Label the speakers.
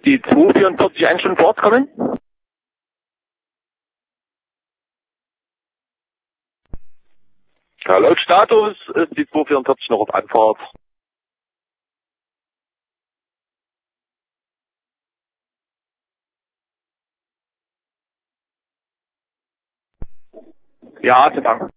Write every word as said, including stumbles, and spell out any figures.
Speaker 1: die zweihundertvierundvierzig eigentlich schon vor Ort kommen? Ja, laut Status ist die zweihundertvierundvierzig noch auf Anfahrt. Ja, zu Dank.